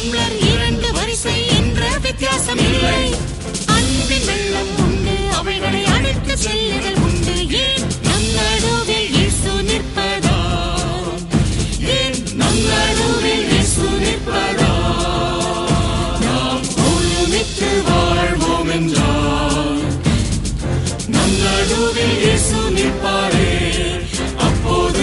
Tumbler இரண்டு வரிசை என்ற வித்தியாசம் இல்லை. அன்பின் வெள்ளம் உண்டு, அவைகளை அழைத்து செல்லுதல் உண்டு. ஏன் நம் நடுவில் இயேசு நிற்பதா? ஏன் நம் நடுவில் இயேசு நிற்பதா? நாம் ஒருமித்து வாழ்வோம் என்றால் நம் நடுவில் இயேசு நிற்பாரே. அப்போது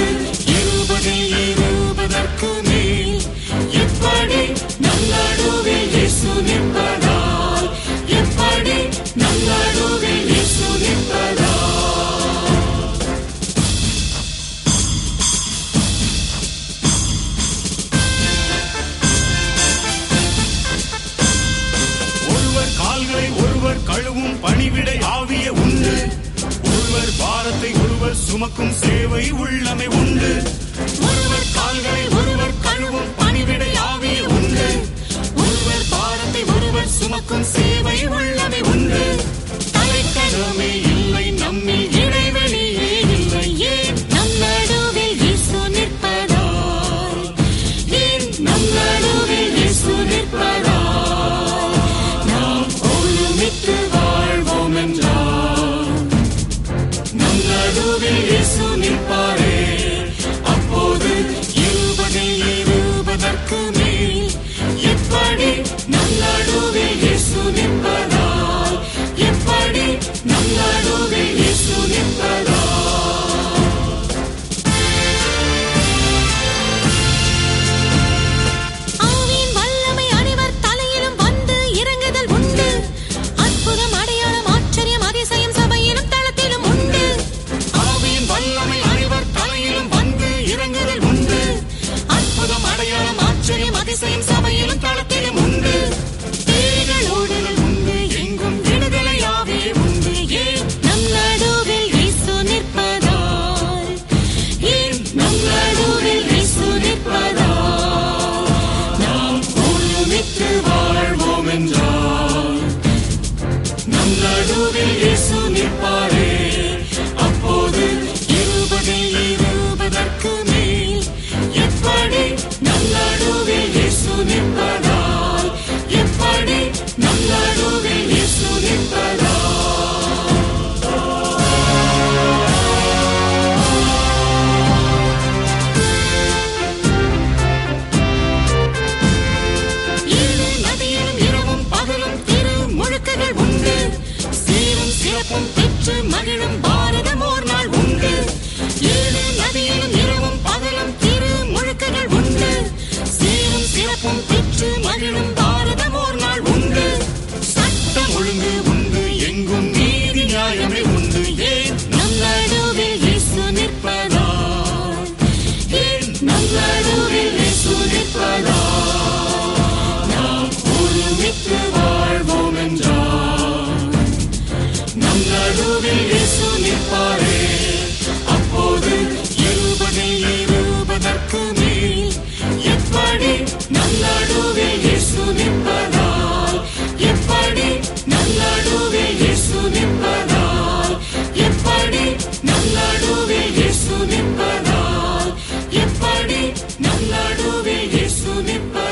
20 மேல் எப்படி நம் நடுவில் இயேசு நிற்பதால்? எப்படி நம் நடுவில் இயேசு நிற்பதால்? ஒருவர் கால்களை ஒருவர் கழுவும் பணிவிடை ஆவிய உண்டு. ஒருவர் பாரத்தை ஒருவர் சுமக்கும் சேவை உள்ளமை உண்டு. ஒருவர் கால்களை ஒருவர் கழுவும் பணிவிடை ஆவிய உண்டு. ஒருவர் பாரத்தை ஒருவர் சுமக்கும் சேவை உள்ளமை உண்டு. தலைக்கணமே இல்லை, நம்மில் இடைவெளியே இல்லை. ஏன் நம் நடுவில் இயேசு நிற்பதால்? ஏன் நம் நடுவில் இயேசு நிற்பதால்? நாம் ஒருமித்து வாழ்வோம் என்றால் நம் நடுவில் இயேசு நிற்பாரே. அப்போது 20 மேல் எப்படி நம் நடுவில் இயேசு நிற்பதால்? எப்படி நம் நடுவில் இயேசு நிற்பதால்? ஆவியின் வல்லமை அனைவர் தலையிலும் வந்து இறங்குதல் உண்டு. அற்புதம், அடையாளம், ஆச்சரியம், அதிசயம் சபையிலும் தளத்திலும் உண்டு. ஆவியின் வல்லமை அனைவர் தலையிலும் வந்து இறங்குதல் உண்டு. அற்புதம், அடையாளம், ஆச்சரியம், அதிசயம் சபையிலும் தளத்திலும் உண்டு. பேய்களோடுதல் உண்டு, எங்கும் விடுதலையாவே உண்டு. ஏன் நம் நடுவில் இயேசு நிற்பதால்? ஏன் நம் நடுவில் இயேசு நிற்பதால்? நாம் ஒருமித்து வாழ்வோம் என்றால் நம் நடுவில் இயேசு நிற்பாரே. அப்போது 20 மேல் எப்படி நம் நடுவில் இயேசு நிற்பதால்? எப்படி நம் நடுவில் இயேசு நிற்பதால்? ஏழு நதியிலும் இரவும் பகலும் திரு முழுக்குகள் உண்டு. சீரும் சிறப்பும் பெற்று மகிழும் பாரதம் ஓர் நாள் உண்டு. ஏழு நதியிலும் இரவும் பகலும் திரு முழுக்குகள் உண்டு. சீரும் சிறப்பும் பெற்று மகிழும் பாரதம் ஓர் நாள் உண்டு. சட்டம் ஒழுங்கு உண்டு, எங்கும் நீதி நியாயமே உண்டு. ஏன் நம் நடுவில் இயேசு நிற்பதால்? ஏன் நம் நடுவில் இயேசு நிற்பதால்? நாம் ஒருமித்து வாழ்வோம் என்றால் நம் நடுவில் இயேசு நிற்பாரே. அப்போது 20 மேல் எப்படி நம் நடுவில் இயேசு நிற்பதால்? எப்படி நம் நடுவில் இயேசு நிற்பதால்? எப்படி நம் நடுவில் இயேசு நிற்பதால்? எப்படி நம் நடுவில் இயேசு நிற்பதால்?